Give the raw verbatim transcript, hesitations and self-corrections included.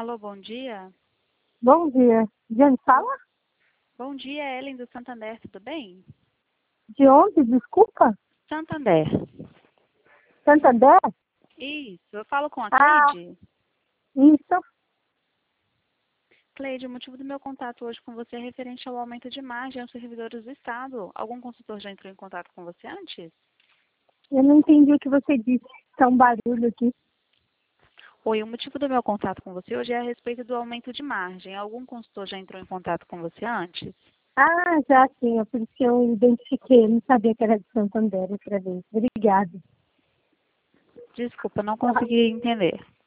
Alô, bom dia. Bom dia. De onde fala? Bom dia, Ellen do Santander, tudo bem? De onde? Desculpa. Santander. Santander? Isso, eu falo com a Ah, Cleide. isso. Cleide, o motivo do meu contato hoje com você é referente ao aumento de margem aos servidores do Estado. Algum consultor já entrou em contato com você antes? Eu não entendi o que você disse. Tá um barulho aqui. Oi, o motivo do meu contato com você hoje é a respeito do aumento de margem. Algum consultor já entrou em contato com você antes? Ah, já sim. É por isso que eu identifiquei. Eu não sabia que era de Santander outra vez. Obrigada. Desculpa, não consegui entender.